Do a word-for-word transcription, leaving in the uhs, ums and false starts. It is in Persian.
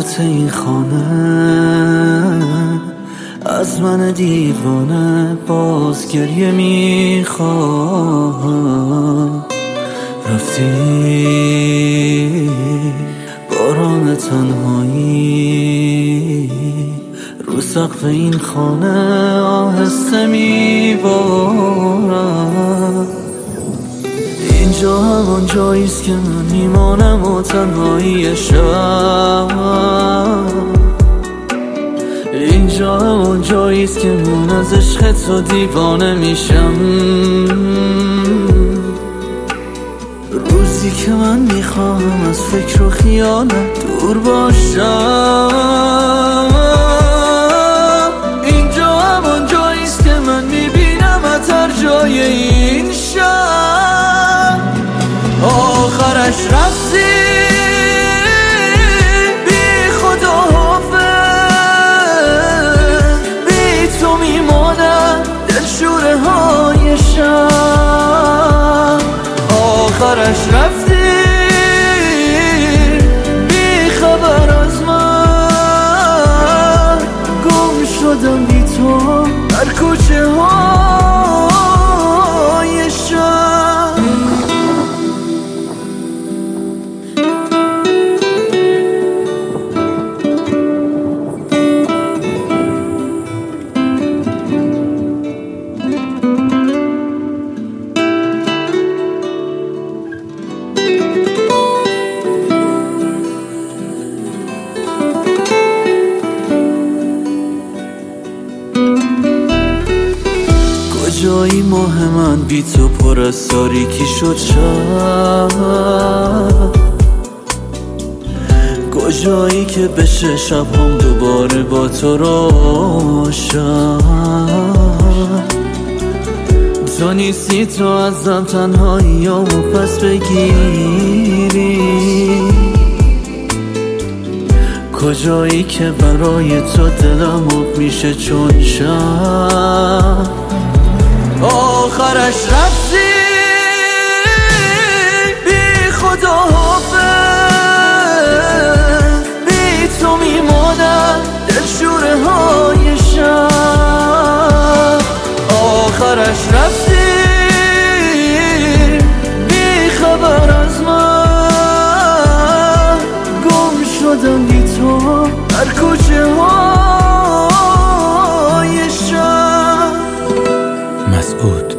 حیات این خانه از من دیوانه باز گریه میخواد. رفتی باران تنهایی رو سقف این خانه آهسته میبارد. اینجا همان جاییست که من میمانم و تنهایی شب. اینجا همان جاییست که من از عشق تو دیوانه میشم. روزی که من میخواهم از فکر و خیالت دور باشم. اینجا همان جاییست که من میبینم از هر جای این شب. آخرش رفتی بی خدا حافظ، بی تو میمانم دلشوره های شب. آخرش رفتی بی خبر از من، گم شدم بی تو در کوچه های شب. کجایی ماه من بی تو پر از تاریکی شد شب. کجایی که بشه شب هم دوباره با تو روشن. تو نیستی تو ازم تنهاییامو پس بگیری. کجایی که برای تو دلم آب میشه چون شب. آخرش رفتی بی خدا حافظ، بی تو میمانم دلشوره های شب. آخرش رفتی بی خبر از من، گم شدم بی تو در کوچه های شب. مسعود